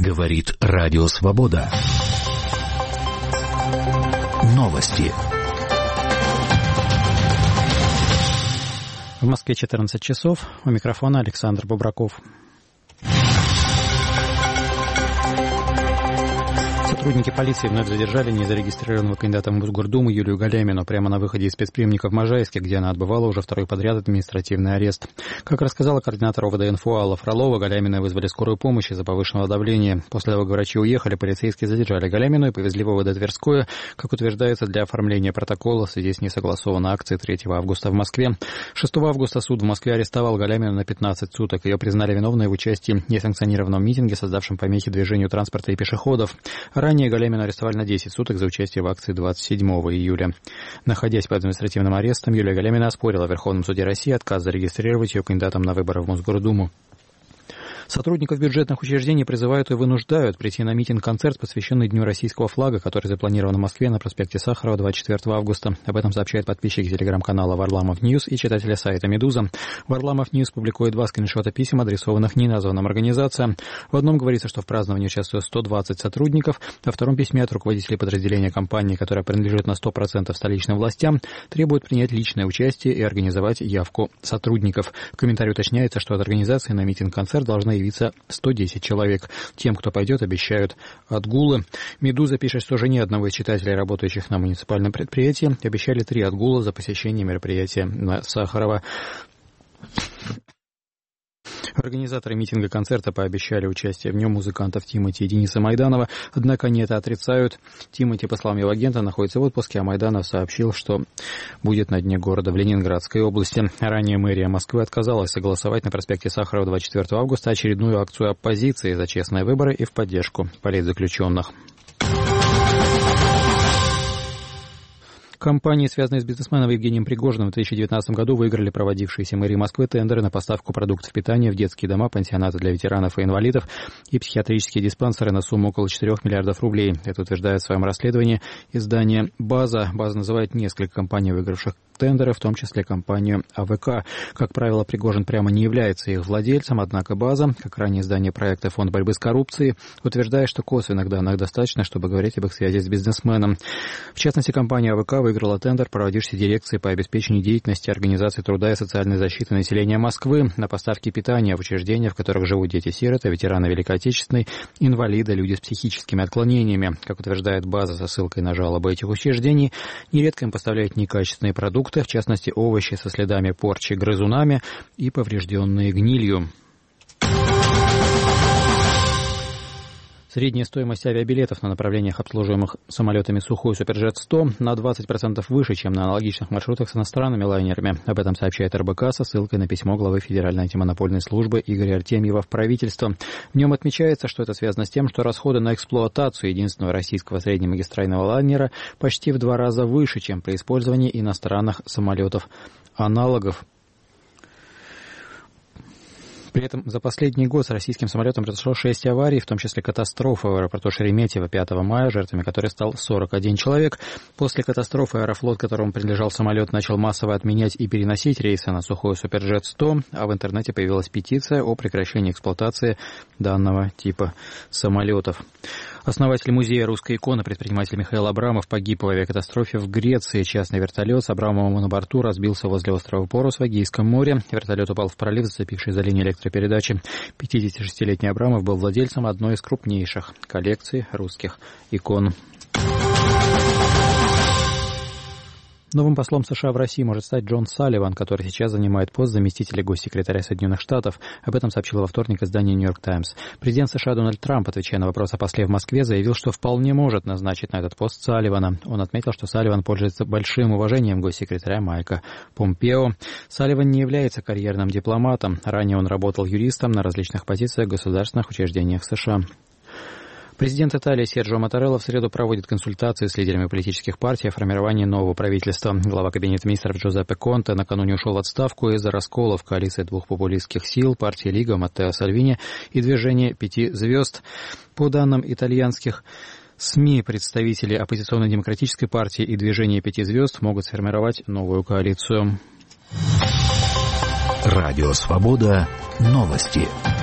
Говорит Радио Свобода. Новости. В Москве 14 часов. У микрофона Александр Бобраков. Сотрудники полиции вновь задержали незарегистрированного кандидата в Мосгордуму Юлию Галямину прямо на выходе из спецприемника в Можайске, где она отбывала уже второй подряд административный арест. Как рассказала координатор ОВД-НФО Алла Фролова, Галямину вызвали скорую помощь из-за повышенного давления. После того, как врачи уехали, полицейские задержали Галямину и повезли в ОВД Тверское, как утверждается, для оформления протокола в связи с несогласованной акцией 3 августа в Москве. 6 августа суд в Москве арестовал Галямину на 15 суток. Ее признали виновной в участии в несанкционированном митинге, создавшем помехи движению транспорта и пешеходов. Ранее Галямину арестовали на 10 суток за участие в акции 27 июля. Находясь под административным арестом, Юлия Галямина оспорила в Верховном суде России отказ зарегистрировать ее кандидатом на выборы в Мосгордуму. Сотрудников бюджетных учреждений призывают и вынуждают прийти на митинг-концерт, посвященный Дню российского флага, который запланирован в Москве на проспекте Сахарова 24 августа. Об этом сообщают подписчики телеграм-канала Варламов Ньюс и читатели сайта «Медуза». Варламов Ньюс публикует 2 скриншота писем, адресованных неназванным организациям. В одном говорится, что в праздновании участвуют 120 сотрудников, во втором письме от руководителей подразделения компании, которая принадлежит на 100% столичным властям, требуют принять личное участие и организовать явку сотрудников. В комментарии уточняется, что от организации на митинг-концерт должны явиться 110 человек. Тем, кто пойдет, обещают отгулы. «Медуза» пишет, что жене одного из читателей, работающих на муниципальном предприятии, обещали 3 отгула за посещение мероприятия на Сахарова. Организаторы митинга-концерта пообещали участие в нем музыкантов Тимати и Дениса Майданова, однако они это отрицают. Тимати, по словам его агента, находится в отпуске, а Майданов сообщил, что будет на дне города в Ленинградской области. Ранее мэрия Москвы отказалась согласовать на проспекте Сахарова 24 августа очередную акцию оппозиции за честные выборы и в поддержку политзаключенных. Компании, связанные с бизнесменом Евгением Пригожиным, в 2019 году выиграли проводившиеся мэрией Москвы тендеры на поставку продуктов питания в детские дома, пансионаты для ветеранов и инвалидов и психиатрические диспансеры на сумму около 4 миллиардов рублей. Это утверждает в своем расследовании издание «База». «База» называет несколько компаний, выигравших тендеры, в том числе компанию АВК. Как правило, Пригожин прямо не является их владельцем, однако «База», как ранее издание проекта «Фонд борьбы с коррупцией», утверждает, что косвенных данных достаточно, чтобы говорить об их связи с бизнесменом. В частности, компания АВК выиграла тендер, проводившийся дирекцией по обеспечению деятельности Организации труда и социальной защиты населения Москвы на поставки питания в учреждения, в которых живут дети-сироты, ветераны Великой Отечественной, инвалиды, люди с психическими отклонениями. Как утверждает «База» со ссылкой на жалобы этих учреждений, нередко им поставляют некачественные продукты, в частности, овощи со следами порчи грызунами и поврежденные гнилью. Средняя стоимость авиабилетов на направлениях, обслуживаемых самолетами Сухой Суперджет-100, на 20% выше, чем на аналогичных маршрутах с иностранными лайнерами. Об этом сообщает РБК со ссылкой на письмо главы Федеральной антимонопольной службы Игоря Артемьева в правительство. В нем отмечается, что это связано с тем, что расходы на эксплуатацию единственного российского среднемагистрального лайнера почти в 2 раза выше, чем при использовании иностранных самолетов-аналогов. При этом за последний год с российским самолетом произошло 6 аварий, в том числе катастрофа в аэропорту Шереметьево 5 мая, жертвами которой стал 41 человек. После катастрофы Аэрофлот, которому принадлежал самолет, начал массово отменять и переносить рейсы на Сухой Суперджет-100, а в интернете появилась петиция о прекращении эксплуатации данного типа самолетов. Основатель музея русской иконы, предприниматель Михаил Абрамов, погиб в авиакатастрофе в Греции. Частный вертолет с Абрамовым на борту разбился возле острова Порос в Эгейском море. Вертолет упал в пролив, зацепивший за линию электропередачи. 56-летний Абрамов был владельцем одной из крупнейших коллекций русских икон. Новым послом США в России может стать Джон Салливан, который сейчас занимает пост заместителя госсекретаря Соединенных Штатов. Об этом сообщило во вторник издание «Нью-Йорк Таймс». Президент США Дональд Трамп, отвечая на вопрос о после в Москве, заявил, что вполне может назначить на этот пост Салливана. Он отметил, что Салливан пользуется большим уважением госсекретаря Майка Помпео. Салливан не является карьерным дипломатом. Ранее он работал юристом на различных позициях в государственных учреждениях США. Президент Италии Серджио Маттарелла в среду проводит консультации с лидерами политических партий о формировании нового правительства. Глава кабинета министров Джузеппе Конте накануне ушел в отставку из-за раскола в коалиции 2 популистских сил, партии Лига Маттео Сальвини и движения 5 звезд. По данным итальянских СМИ, представители оппозиционно-демократической партии и движения 5 звезд могут сформировать новую коалицию. Радио Свобода. Новости.